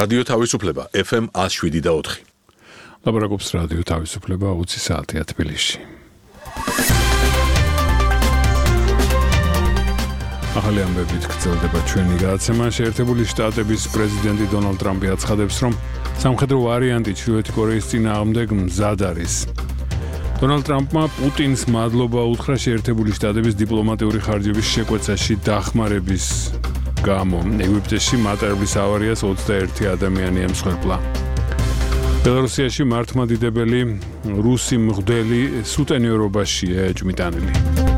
რადიო თავისუფლება FM 107.4. ლაპარაკობს რადიო თავისუფლება 20 საათია თბილისში. ახალი ამბებით გრძელდება ჩვენი გადაცემა. შეერთებული შტატების პრეზიდენტი დონალდ ტრამპი აცხადებს, რომ სამხედრო ვარიანტი ჩრდილოეთი კორეის წინააღმდეგ მზად არის. დონალდ ტრამპმა პუტინს მადლობა უთხრა შეერთებული შტატების დიპლომატიური ხარჯების შეკვეცაში დახმარების გამო. ეგვიპტეში მატარებლის ავარიას 21 ადამიანი ემსხვერპლა. ბელარუსიაში მართლმადიდებელი რუსი მღვდელი სუტენიორობაშია ეჭვმიტანილი.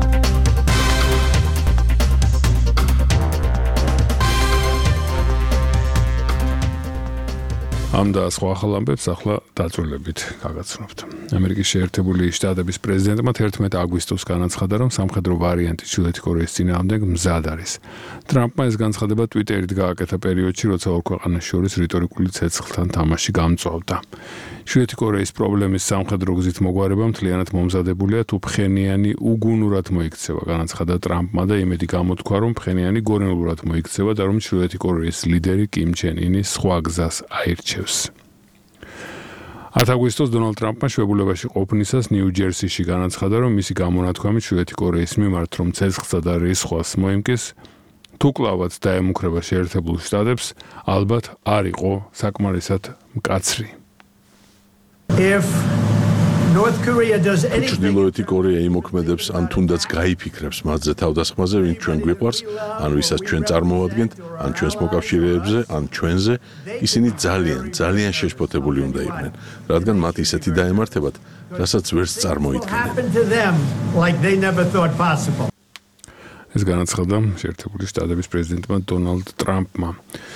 ამ და სხვა ახალ ამბებს ახლა დაწვრილებით გაგაცნობთ. ამერიკის შეერთებული შტატების პრეზიდენტმა 11 აგვისტოს განაცხადა, რომ სამხედრო ვარიანტი ჩრდილოეთი კორეის წინააღმდეგ მზად არის. ტრამპმა ეს განცხადება ტვიტერით გააკეთა პერიოდში, როცა ორ ქვეყანას შორის რიტორიკული ცეცხლთან თამაში გამწვავდა. ჩრდილოეთი კორეის პრობლემის სამხედრო გზით მოგვარება მთლიანად მომზადებულია, თუ ფხენიანი უგუნურად მოიქცევა, განაცხადა ტრამპმა და იმედი გამოთქვა, რომ ფხენიანი გონიოლურად მოიქცევა და რომ ჩრდილოეთი კორეის ლიდერი კიმ ჩენ ინი სხვა გზას აირჩევს. 10 აგვისტოს დონალდ ტრამპმა შვებულებაში ყოფნისას ნიუ-ჯერსიში განაცხადა, რომ მისი გამონათქვამი ჩრდილოეთი კორეის მიმართ, რომ ცეცხლსა და რისხვას მოიმკის, თუ კლავაც დაემუქრება შეერთებულ შტატებს, ალბათ არ იყო საკმარისად მკაცრი. ჩრდილოეთი კორეა იმოქმედებს ან თუნდაც გაიფიქრებს მათზე თავდასხმაზე, ვინც ჩვენ გვიყვარს, ან ვისაც ჩვენ წარმოვადგენთ, ან ჩვენს მოკავშირეებზე, ან ჩვენზე, ისინი ძალიან შეშფოთებული უნდა იყვნენ, რადგან მათ ისეთი დაემართებათ, რასაც ვერც წარმოიდგენენ. ეს განაცხადა შეერთებული შტატების პრეზიდენტმა დონალდ ტრამპმა.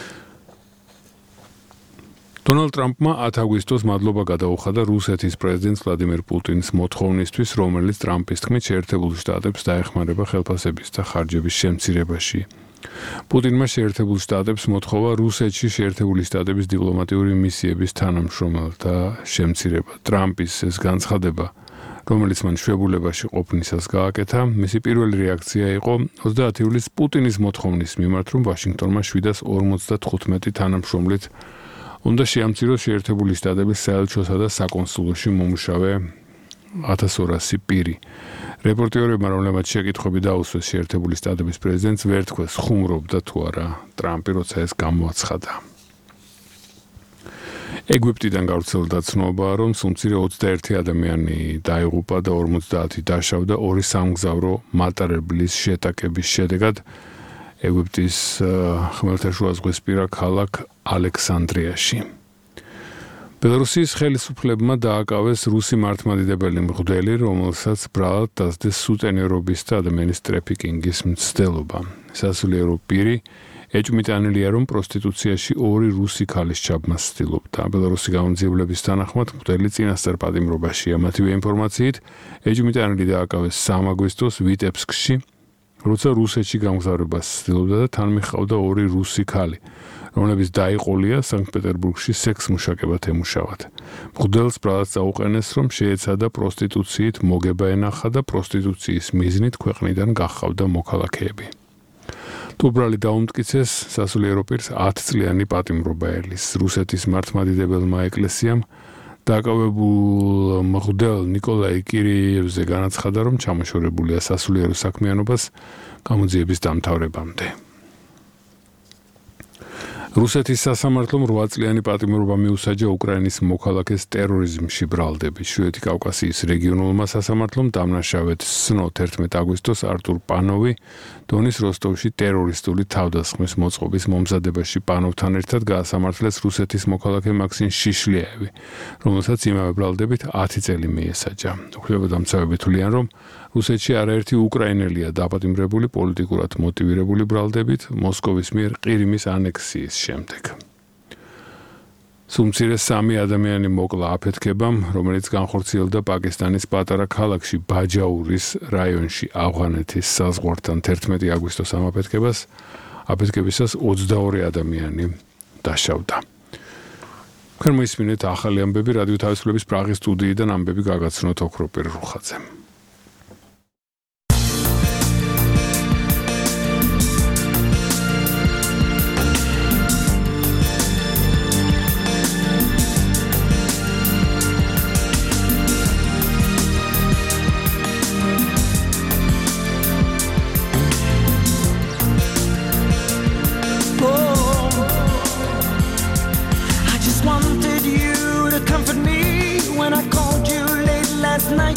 დონალდ ტრამპმა 10 აგვისტოს მადლობა გადაუხადა რუსეთის პრეზიდენტს ვლადიმერ პუტინს მოთხოვნისთვის, რომელიც ტრამპის თქმით შეერთებულ შტატებს დაეხმარება ხელფასების და ხარჯების შემცირებაში. პუტინმა შეერთებულ შტატებს მოთხოვა რუსეთში შეერთებული შტატების დიპლომატიური მისიების თანამშრომელთა შემცირება. ტრამპის ეს განცხადება, რომელიც მან შვებულებაში ყოფნისას გააკეთა, მისი პირველი რეაქცია იყო 30 ივლისს პუტინის მოთხოვნის მიმართ, რომ ვაშინგტონმა 755 თანამშრომლით უნდა შეამციროს შეერთებული შტატების საელჩოსა და საკონსულოში მომუშავე 1200 პირი. რეპორტერებმა, რომლებმაც შეკითხვები დაუსვეს შეერთებული შტატების პრეზიდენტს, ვერ თქვეს ხუმრობდა თუ არა ტრამპი, როცა ეს გამოაცხადა. ეგვიპტიდან გავრცელდა ცნობაა, რომ სულ მცირე 21 ადამიანი დაიღუპა და 50 დაშავდა ორი სამგზავრო მატარებლის შეტაკების შედეგად ეგვიპტის ხმელთაშუაზღვისპირა ქალაქ ალექსანდრიაში. ბელარუსის ხელისუფლებმა დააკავეს რუსი მართლმადიდებელი მღვდელი, რომელსაც ბრალად დასდეს სუტენიორობის და ადამიანის ტრაფიკინგის მცდელობა. სასულიერო პირი ეჭვმიტანილია, რომ პროსტიტუციაში ორი რუსი ქალის ჩაბმას ცდილობდა. ბელარუსი გამომძიებლების თანახმად მღვდელი წინასწარ პატიმრობაშია. მათივე ინფორმაციით, ეჭვმიტანილი დააკავეს 3 აგვისტოს ვიტებსკში, როცა რუსეთში გამგზავრებას ცდილობდა და თან მიჰყავდა ორი რუსი ქალი, რომლებიც დაიყოლია სანქტ-პეტერბურგში სექს-მუშაკებად ემუშავათ. მღვდელს ბრალად წაუყენეს, რომ შეეცადა პროსტიტუციით მოგება ენახა და პროსტიტუციის მიზნით ქვეყნიდან გახავდა მოქალაქეები. თუ ბრალი დაუმტკიცეს, სასულიერო პირს 10 წლიანი პატიმრობა ელის. რუსეთის მართლმადიდებელმა ეკლესიამ დაკავებულ მღვდელ ნიკოლაი კირიევზე განაცხადა, რომ ჩამოშორებულია სასულიერო საქმიანობას გამოძიების დამთავრებამდე. რუსეთის სასამართლომ 8 წლიანი პატიმრობა მიუსაჯა უკრაინის მოქალაქეს ტერორიზმში ბრალდებით. ჩრდილოეთი კავკასიის რეგიონულმა სასამართლომ დამნაშავედ სცნო 11 აგვისტოს არტურ პანოვი დონის როსტოვში ტერორისტული თავდასხმის მოწყობის მომზადებაში პანოვთან ერთად გაასამართლეს რუსეთის მოქალაქე მაქსიმ შიშლიევი, რომელსაც იმავე ბრალდებით 10 წელი მიესაჯა. უფლებადამცავები თვლიან, რომ რუსეთში არაერთი უკრაინელია დაპატიმრებული პოლიტიკურად მოტივირებული ბრალდებით მოსკოვის მიერ ყირიმის ანექსიის შემდეგ. სულ მცირე 3 ადამიანი მოკლა აფეთქებამ, რომელიც განხორციელდა პაკისტანის პატარა ქალაქში ბაჯაურის რაიონში ავღანეთის საზღვართან 11 აგვისტოს ამ აფეთქებისას 22 ადამიანი დაშავდა. თქვენ მოისმინეთ ახალი ამბები რადიო თავისუფლების პრაღის სტუდიიდან ამბები გაგაცნოთ ოქროპირ რუხაძე.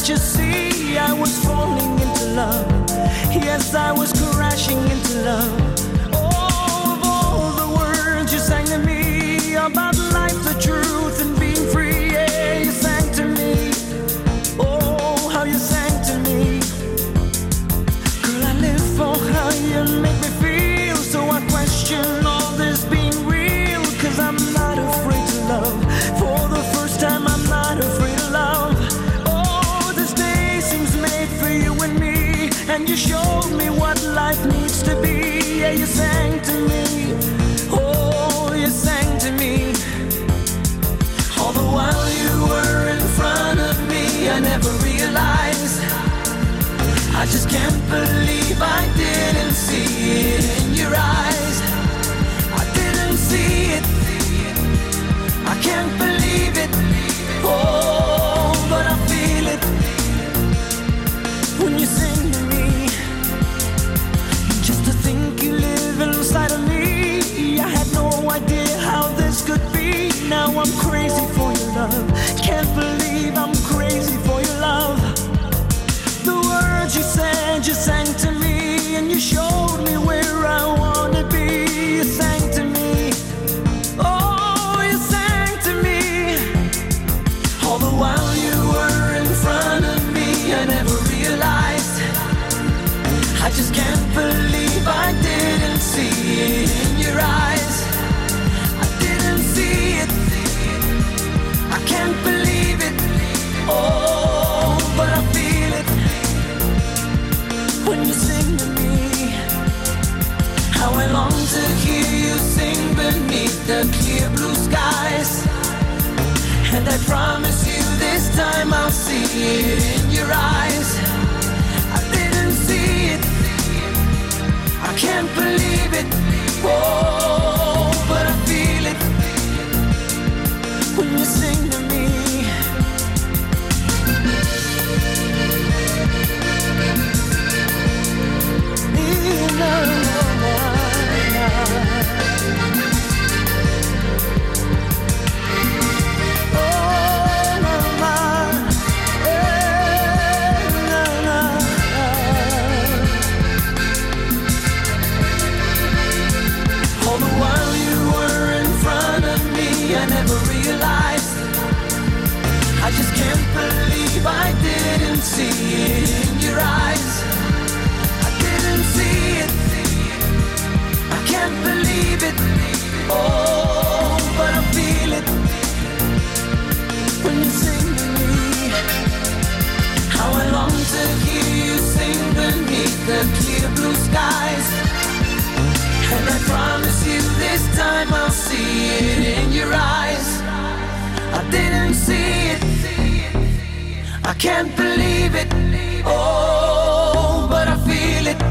can't you see I was falling into love? Yes, I was crashing into love. Oh, of all the words you sang to me about life, the truth, and being free, yeah, you sang to me. Oh, how you sang to me. Girl, I live for how you make me feel. So I question all this being real, 'cause I'm not afraid to love. For the first time, I'm not afraid of love. Oh, this day seems made for you and me, and you showed me what life needs to be. Yeah, you sang to me. Oh, you sang to me. All the while you were in front of me, I never realized. I just can't believe I didn't see it in your eyes. I didn't see it. I can't believe it. Oh, but I feel it when you sing to me. Just to think you live inside of me, I had no idea how this could be. Now I'm crazy for your love. Can't believe I'm crazy for your love. The words you said, you sang to me, and you showed me where I wanna be. You sang to me. Oh, you sang to me. All the while you were in front of me, I never realized. I just can't believe I didn't see it in your eyes. I didn't see it. I can't believe it. Oh, but I feel it when you sing to me. How I long to hear you sing beneath the clear blue skies. And I promise you this time I'll see it in your eyes. I didn't see it. I can't believe it. Oh, but I feel it when you sing to me. All the while you were in front of me, I never realized. I just can't believe I didn't see it in your eyes. I didn't see it. I can't believe it. Oh, but I feel it when you sing to me. How I long to hear you sing beneath the clear blue skies. And I promise you this time I'll see it in your eyes. I didn't see it. I can't believe it. Oh, but I feel it.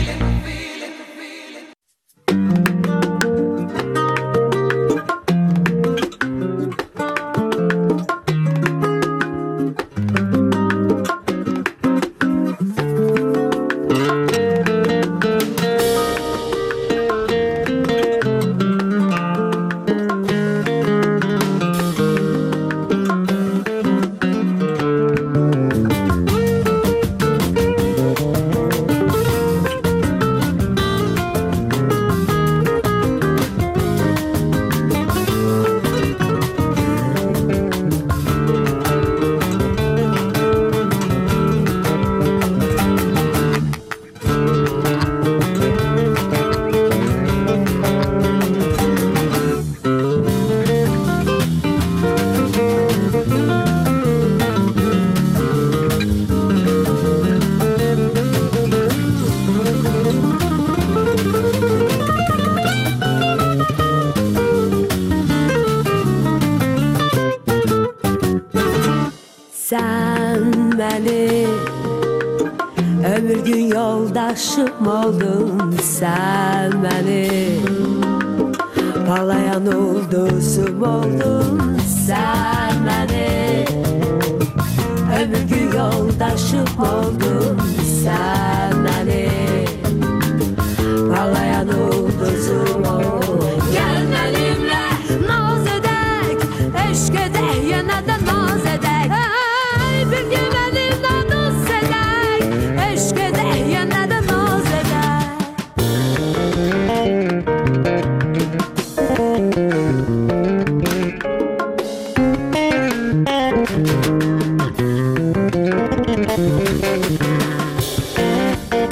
Sen benim ömür gün yoldaşım oldun. Sen benim parlayan ulduzum oldun. Sen benim ömür gün yoldaşım oldun. Sen benim parlayan ulduzum oldun. Gel benimle naz edek, eşk edek, yeniden naz edek. Bir gün benimle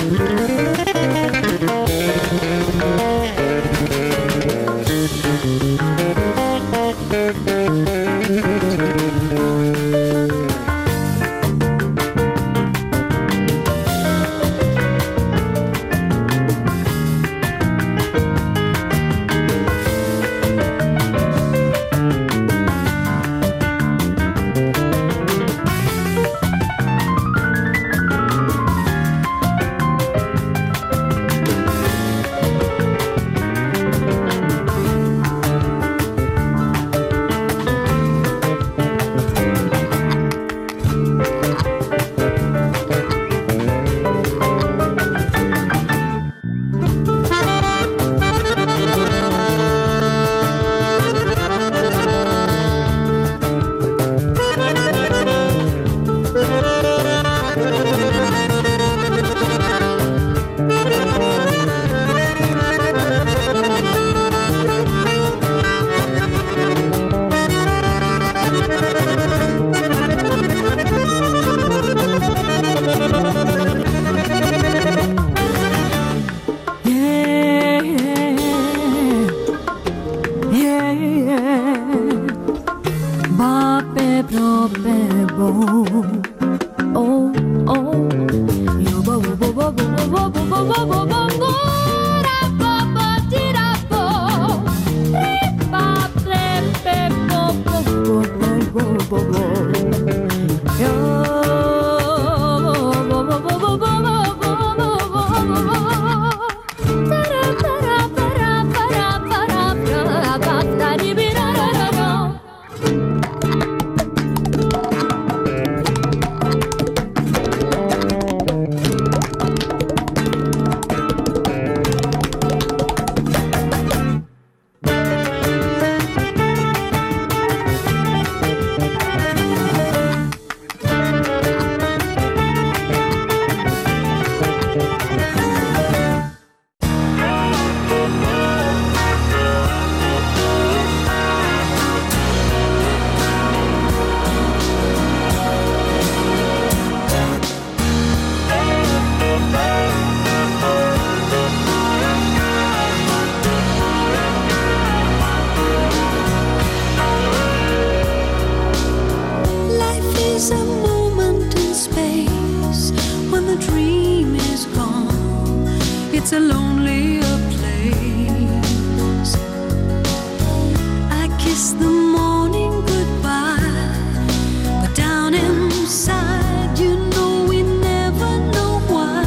It's a lonelier place. I kiss the morning goodbye, but down inside, you know we never know why.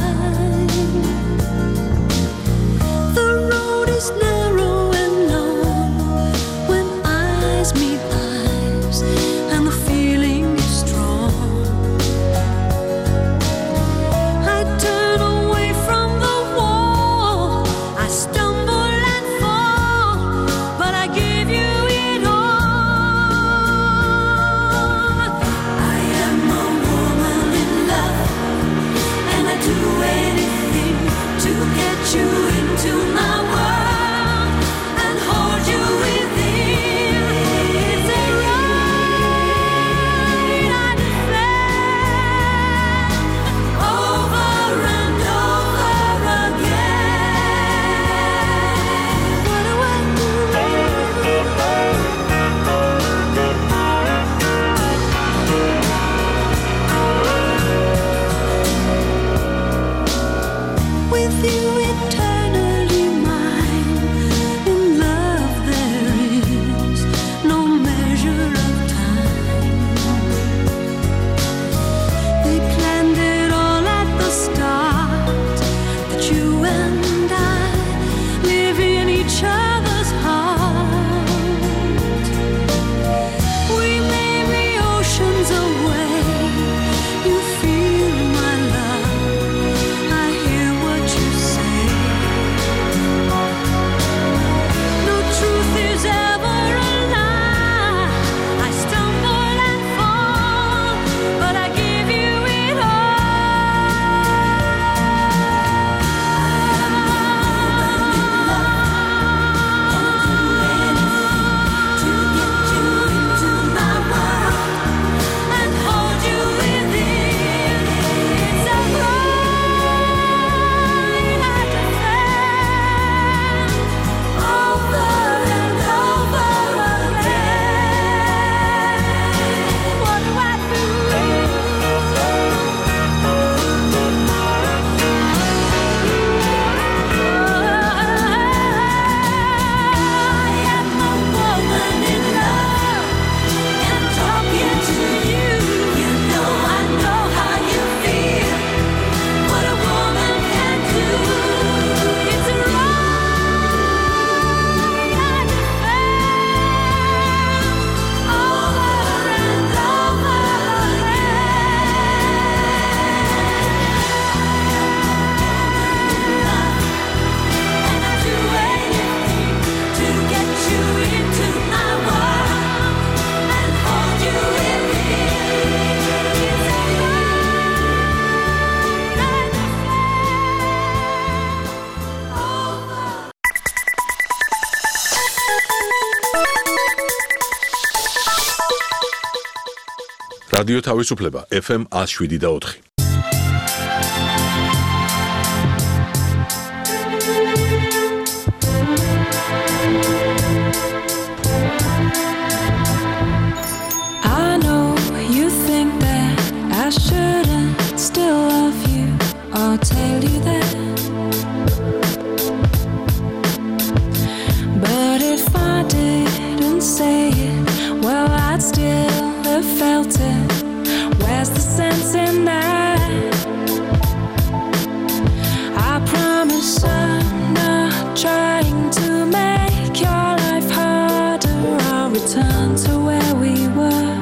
The road is narrow and long when eyes meet eyes, and the feeling is strong. I turn away from the wall, I stumble რადიო თავისუფლება FM 107.4. I know you think that I shouldn't still love you or tell you that. But if I didn't say it, well, I'd still have felt it. Where's the sense in that? I promise I'm not trying to make your life harder. I'll return to where we were.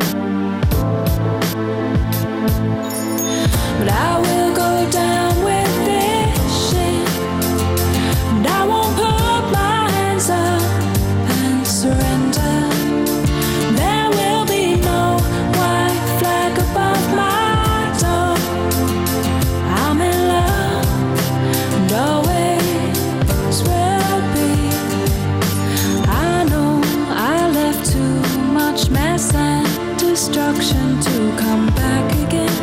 But I will go down with this shit, and I won't put my hands up and surrender. There will be no white flag above my door. I'm in love, and always will be. I know I left too much mess and destruction to come back again.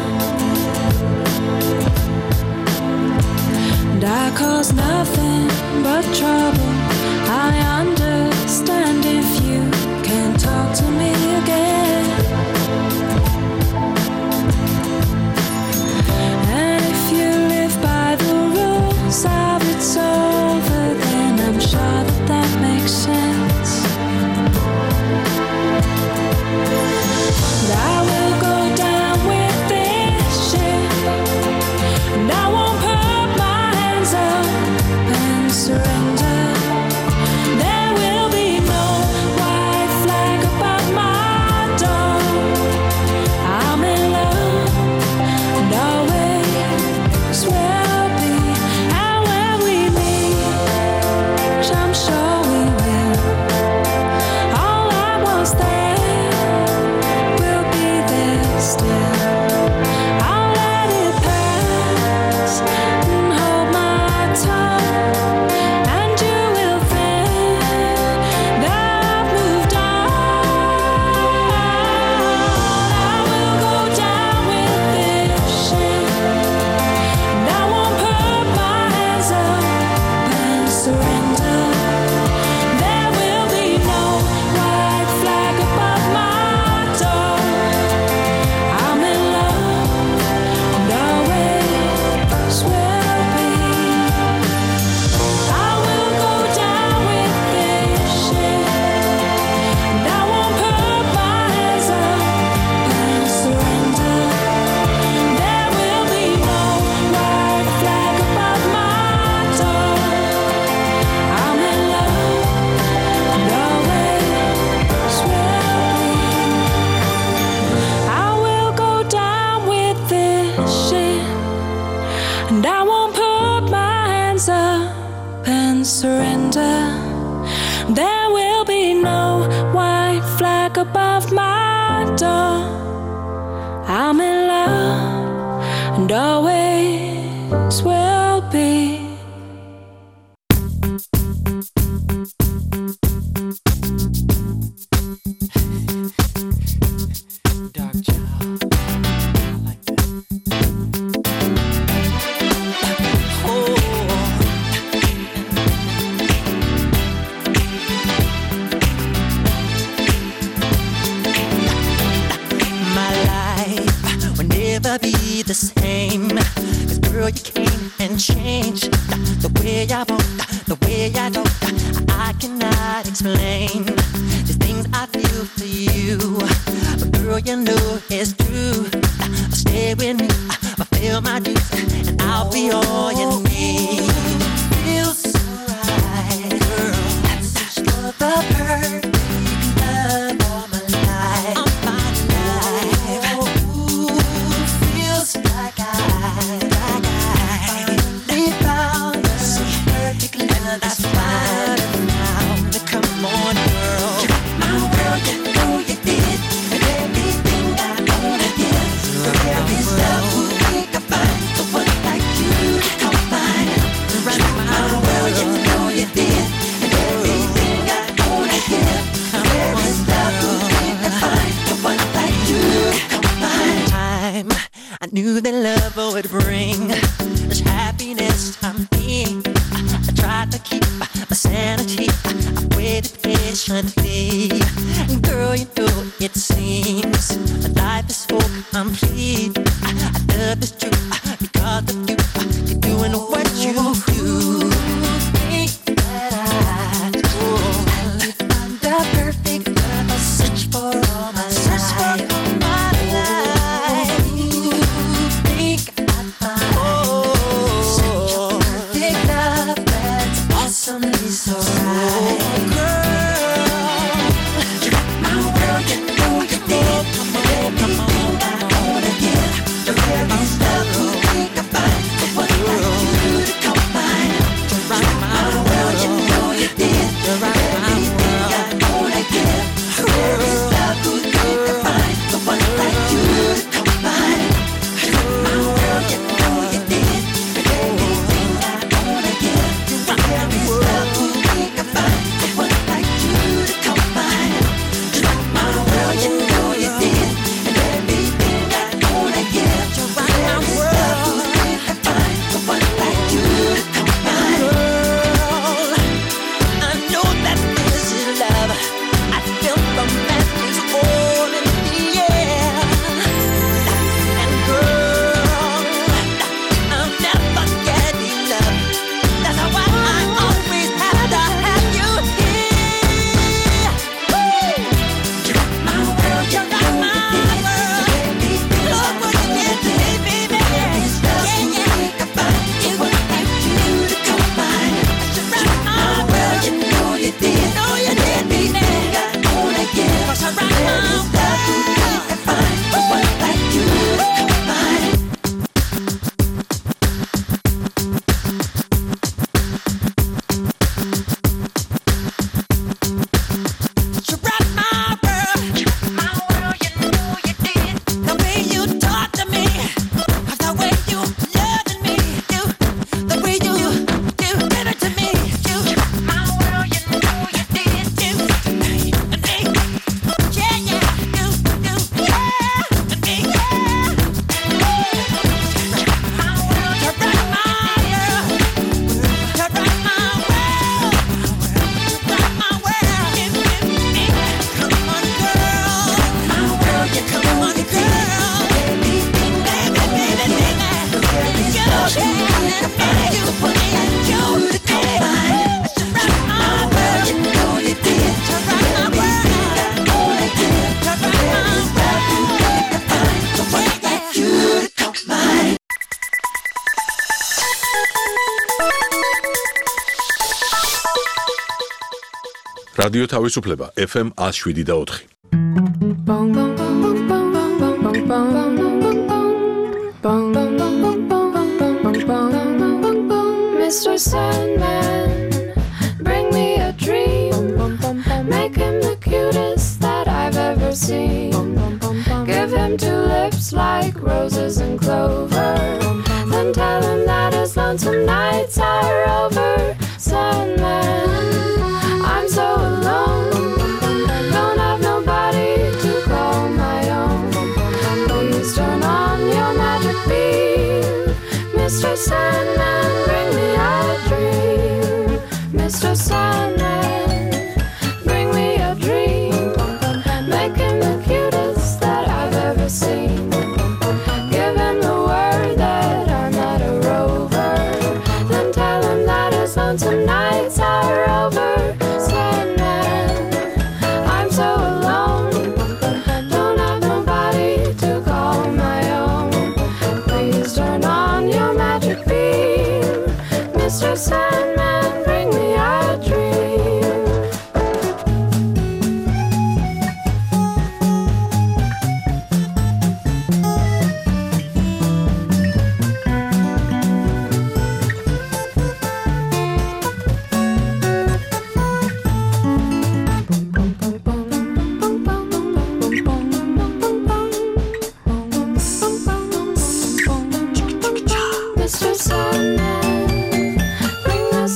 And I cause nothing but trouble. I understand if you can't talk to me again. And if you live by the rules of it's over, then I'm sure that that makes sense. And I will go down with this shit, and I won't put my hands up and surrender. There will be no white flag above my door. I'm in love, and always will be. And when we meet, which I'm sure we will, all I was there will be there still. I'll let it pass and hold my tongue, and you will think that I've moved on. I will go down with this shit, and I won't put my hands up and surrender. There will be no white flag above my door. I'm in love, and always will be. I will go down with this shit, and I won't put my hands up and surrender. There will be no white flag above my door. I'm in love, and always will be. I will go down with this shit, and I won't put my hands up and surrender. There will be no white flag above my door. I'm in love, and always will be. Dark child, I like that. My life will never be the same. 'Cause girl, you came and changed the way I walk, the way I talk. I cannot explain the things I feel for you, but girl, you know it's true. Stay with me, fulfill my dues, and I'll be all you need. Feels so right, girl. That's such the perfect love all my life. All my life. Ooh, feels like I finally found the perfect love. That's right now. Come on, girl. My world, you know you did everything I wanna give. There is love who we can find someone like you. Come that love would bring. There's happiness to me. I tried to keep my sanity. I waited patiently. Girl, you know it seems life is so complete. I love this truth because of you. You're doing what you do. Think that I find the perfect love. I search for all my life. You think I find such a perfect love that's awesomely so right. Girl, you rock my world, you know you did. Everything I wanna give, the very stuff you think I find. But what like you to come find? You rock my world, you know you did. Everything I wanna give, the very stuff you think I find. But what like you to come find? You rock my world, you know you did. Everything I wanna give, the very stuff you think I find. But what like you to come find? You rock my world, you know you did. And everything I wanna give, you rock my world, you think I find. But what like you to come find? Girl, I know that this is love. I feel romance all in the air. And girl, I'll never get enough. That's why I always have to have you here. You rock my world, you rock my world. Look what you did to me, baby. Yeah, yeah. You like you to come find. You rock my world, you know you did. Know you did, baby. I wanna give. 'Cause I rock my world. But what like you to come find? You rock my world, you know you did. The way you talk to me, the way you loved me, the way you give it to me. You rock my world, you know you did. And me, yeah, yeah, yeah, and me, yeah. You rock my world, you rock my world, you rock my world. Rock my world, come on, girl. My world, you come on, girl. Baby, baby, baby. You put it in you to come find. Rock my world, you know you did. Rock my world, rock my world. But what like you to come find? რადიო თავისუფლება FM 107.4. Mr. Sandman, bring me a dream. Make him the cutest that I've ever seen. Give him two lips like roses and clover. Then tell him that his lonesome nights are over. Sandman, I'm so alone. Don't have nobody to call my own. Please turn on your magic beam. Mr. Sandman, bring me a dream. Mr. Sandman, bring me a dream. Make him the cutest that I've ever seen. Give him the word that I'm not a rover. Then tell him that his lonesome nights are over. Sandman, I'm so alone. Don't have nobody to call my own. Please turn on your magic beam. Mr. Sandman, bring me a dream. Mr. Sandman, bring the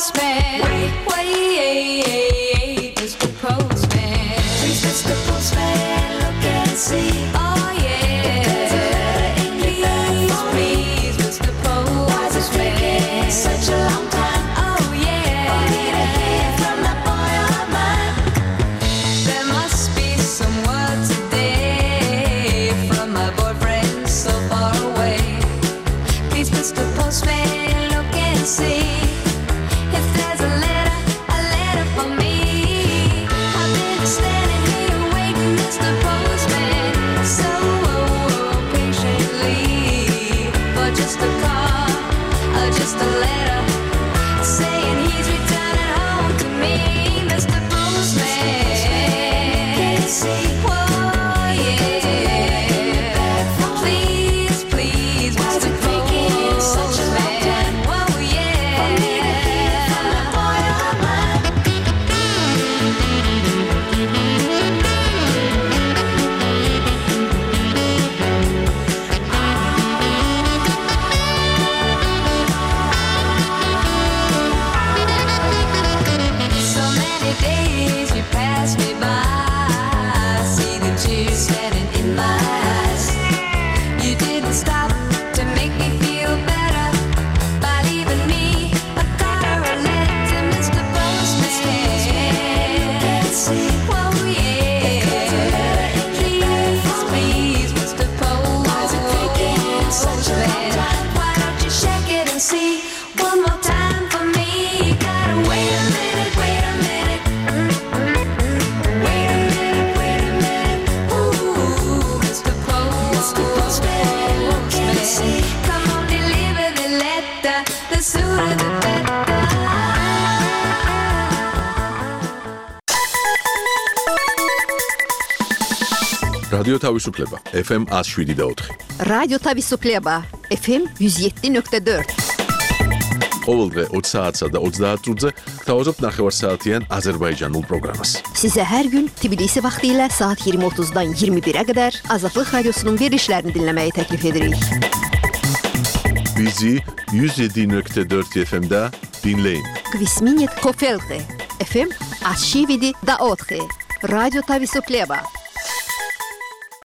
postman. Wait, Mr. Postman. Please, Mr. Postman, look and see. Oh yeah. Please, Mr. Postman. Why is it taking such a long time? Oh yeah. For me to hear from that boy of mine. There must be some word today from my boyfriend so far away. Please, Mr. Postman, look and see if there's a letter for me. I've been standing here waiting, Mr. Postman, so patiently for just a call or just a letter saying he's returning home to me, Mr. Postman. Can you see? Whoa, yeah. Please, Mr. Postman. Such a long time. Whoa, yeah. For me to hear from the boy of mine. So many days you passed me by. I see the tears standing in my eyes. You didn't stop to make me feel better by leaving me a card or a letter to Mr. Postman. Whoa, yeah. Please, Mr. Postman. Why don't you check it and see one more time for me? You gotta wait a minute. Ooh, Mr. Postman. Come on, deliver the letter. The sooner the better. რადიო თავისუფლება FM 107.4 რადიო თავისუფლება FM 107.4 ყოველდღე 20 საათსა და 30 წუთზე გთავაზობთ ნახევარსაათიან აზერბაიჯანულ პროგრამას. Size her gün Tbilisi vaxtilə saat 20:30-dan 21-ə qədər Azadlıq Radiosunun verilişlərini dinləməyi təklif edirik. Bizi 107.4 FM-də dinləyin. Kvisminit Kofelte FM 107.4 Radyo Tavisufleba